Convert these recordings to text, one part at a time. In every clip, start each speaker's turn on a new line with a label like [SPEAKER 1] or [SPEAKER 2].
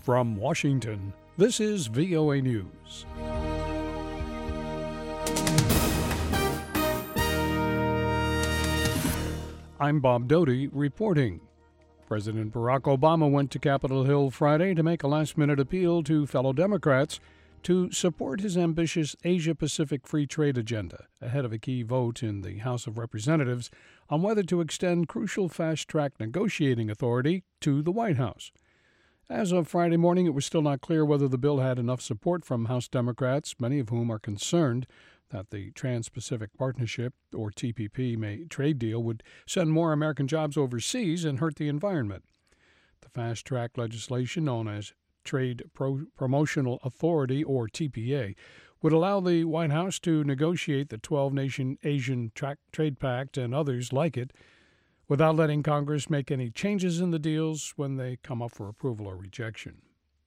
[SPEAKER 1] From Washington, this is VOA News. I'm Bob Doty reporting. President Barack Obama went to Capitol Hill Friday to make a last-minute appeal to fellow Democrats to support his ambitious Asia-Pacific free trade agenda ahead of a key vote in the House of Representatives on whether to extend crucial fast-track negotiating authority to the White House. As of Friday morning, it was still not clear whether the bill had enough support from House Democrats, many of whom are concerned that the Trans-Pacific Partnership, or TPP, trade deal would send more American jobs overseas and hurt the environment. The fast-track legislation, known as Trade Promotional Authority, or TPA, would allow the White House to negotiate the 12-nation Asian Trade Pact and others like it without letting Congress make any changes in the deals when they come up for approval or rejection.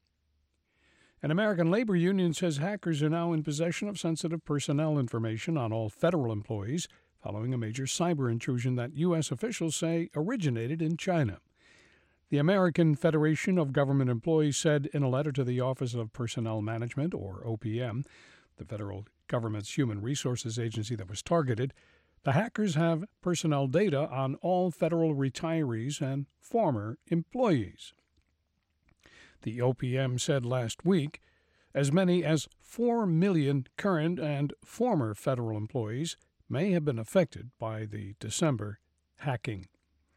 [SPEAKER 1] An American labor union says hackers are now in possession of sensitive personnel information on all federal employees following a major cyber intrusion that U.S. officials say originated in China. The American Federation of Government Employees said in a letter to the Office of Personnel Management, or OPM, the federal government's human resources agency that was targeted, the hackers have personnel data on all federal retirees and former employees. The OPM said last week as many as 4 million current and former federal employees may have been affected by the December hacking.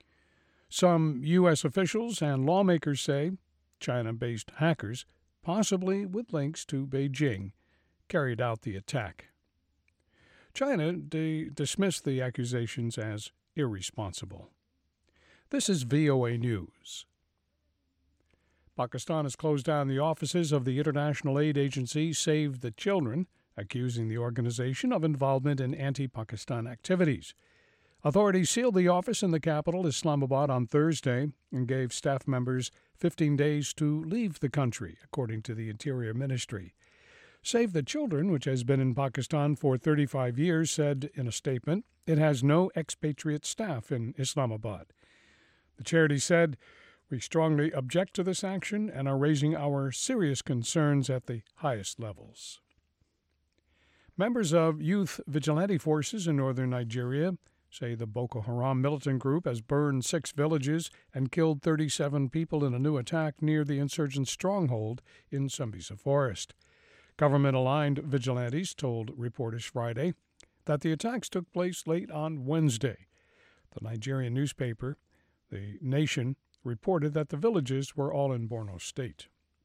[SPEAKER 1] Some U.S. officials and lawmakers say China-based hackers, possibly with links to Beijing, carried out the attack. China dismissed the accusations as irresponsible. This is VOA News. Pakistan has closed down the offices of the international aid agency Save the Children, accusing the organization of involvement in anti-Pakistan activities. Authorities sealed the office in the capital, Islamabad, on Thursday and gave staff members 15 days to leave the country, according to the Interior Ministry. Save the Children, which has been in Pakistan for 35 years, said in a statement it has no expatriate staff in Islamabad. The charity said, "We strongly object to this action and are raising our serious concerns at the highest levels." Members of youth vigilante forces in northern Nigeria say the Boko Haram militant group has burned 6 villages and killed 37 people in a new attack near the insurgent stronghold in Sambisa Forest. Government-aligned vigilantes told reporters Friday that the attacks took place late on Wednesday. The Nigerian newspaper, The Nation, reported that the villages were all in Borno State.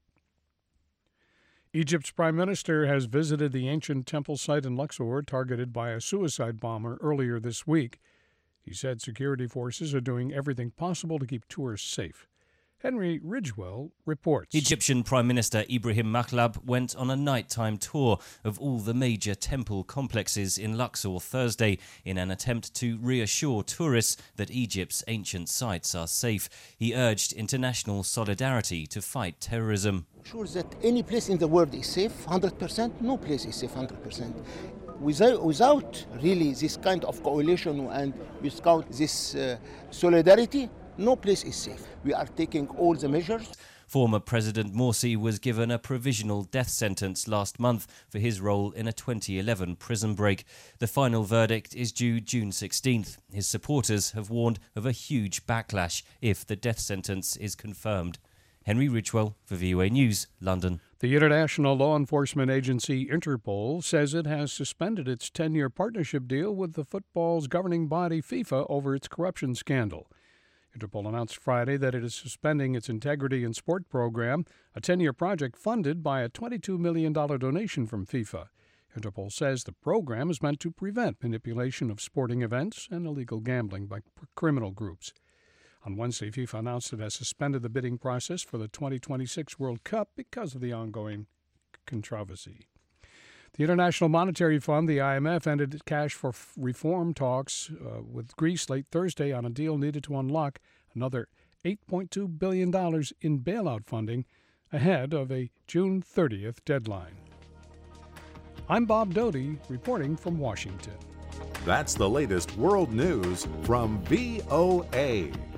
[SPEAKER 1] Egypt's prime minister has visited the ancient temple site in Luxor targeted by a suicide bomber earlier this week. He said security forces are doing everything possible to keep tourists safe. Henry Ridgwell reports.
[SPEAKER 2] Egyptian Prime Minister Ibrahim Maklab went on a nighttime tour of all the major temple complexes in Luxor Thursday in an attempt to reassure tourists that Egypt's ancient sites are safe. He urged international solidarity to fight terrorism.
[SPEAKER 3] Sure that any place in the world is safe 100%? No place is safe 100%. Without really this kind of coalition and without this solidarity, no place is safe. We are taking all the measures.
[SPEAKER 2] Former President Morsi was given a provisional death sentence last month for his role in a 2011 prison break. The final verdict is due June 16th. His supporters have warned of a huge backlash if the death sentence is confirmed. Henry Ridgwell for VOA News, London.
[SPEAKER 1] The international law enforcement agency Interpol says it has suspended its 10-year partnership deal with the football's governing body FIFA over its corruption scandal. Interpol announced Friday that it is suspending its Integrity in Sport program, a 10-year project funded by a $22 million donation from FIFA. Interpol says the program is meant to prevent manipulation of sporting events and illegal gambling by criminal groups. On Wednesday, FIFA announced it has suspended the bidding process for the 2026 World Cup because of the ongoing controversy. The International Monetary Fund, the IMF, ended cash for reform talks with Greece late Thursday on a deal needed to unlock another $8.2 billion in bailout funding ahead of a June 30th deadline. I'm Bob Doty, reporting from Washington.
[SPEAKER 4] That's the latest world news from VOA.